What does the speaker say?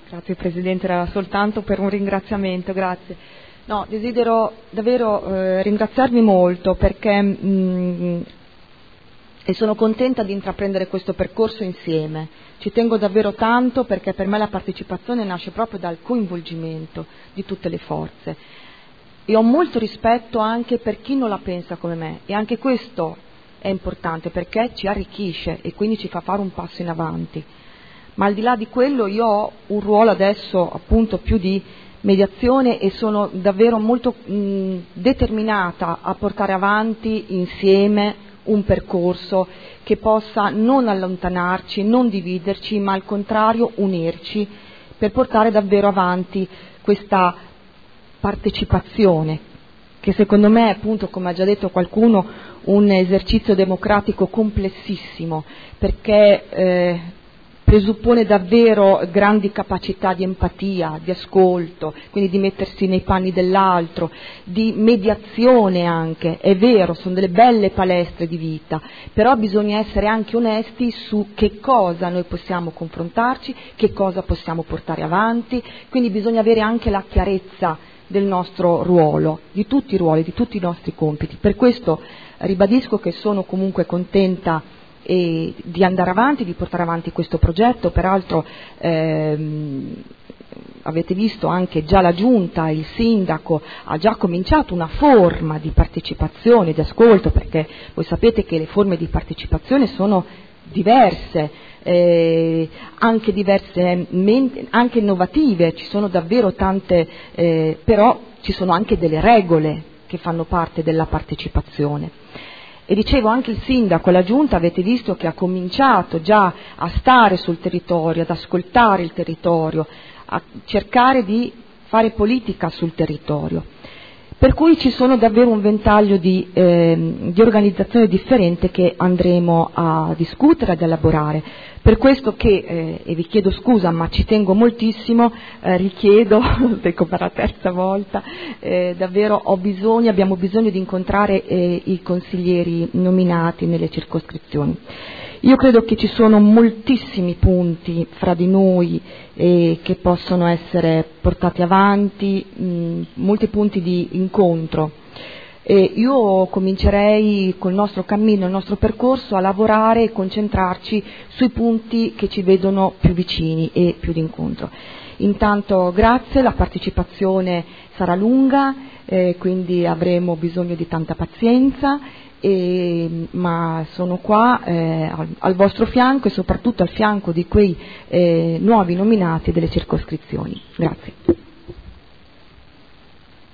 Grazie Presidente, era soltanto per un ringraziamento, grazie. No, desidero davvero ringraziarvi molto perché e sono contenta di intraprendere questo percorso insieme. Ci tengo davvero tanto perché per me la partecipazione nasce proprio dal coinvolgimento di tutte le forze. E ho molto rispetto anche per chi non la pensa come me, e anche questo è importante perché ci arricchisce e quindi ci fa fare un passo in avanti. Ma al di là di quello io ho un ruolo adesso appunto più di mediazione e sono davvero molto determinata a portare avanti insieme un percorso che possa non allontanarci, non dividerci, ma al contrario unirci per portare davvero avanti questa partecipazione, che secondo me è appunto, come ha già detto qualcuno, un esercizio democratico complessissimo, perché presuppone davvero grandi capacità di empatia, di ascolto, quindi di mettersi nei panni dell'altro, di mediazione anche. È vero, sono delle belle palestre di vita, però bisogna essere anche onesti su che cosa noi possiamo confrontarci, che cosa possiamo portare avanti, quindi bisogna avere anche la chiarezza del nostro ruolo, di tutti i ruoli, di tutti i nostri compiti. Per questo ribadisco che sono comunque contenta di andare avanti, di portare avanti questo progetto. Peraltro avete visto anche già la Giunta, il Sindaco ha già cominciato una forma di partecipazione, di ascolto, perché voi sapete che le forme di partecipazione sono diverse, anche innovative, ci sono davvero tante, però ci sono anche delle regole che fanno parte della partecipazione. E dicevo, anche il Sindaco, la Giunta, avete visto che ha cominciato già a stare sul territorio, ad ascoltare il territorio, a cercare di fare politica sul territorio. Per cui ci sono davvero un ventaglio di organizzazione differente che andremo a discutere, ad elaborare. Per questo che, e vi chiedo scusa ma ci tengo moltissimo, richiedo, ecco per la terza volta, davvero abbiamo bisogno di incontrare i consiglieri nominati nelle circoscrizioni. Io credo che ci sono moltissimi punti fra di noi che possono essere portati avanti, molti punti di incontro. Io comincerei col nostro cammino, il nostro percorso a lavorare e concentrarci sui punti che ci vedono più vicini e più d'incontro. Intanto grazie, la partecipazione sarà lunga, quindi avremo bisogno di tanta pazienza. Ma sono qua al vostro fianco e soprattutto al fianco di quei nuovi nominati delle circoscrizioni. Grazie.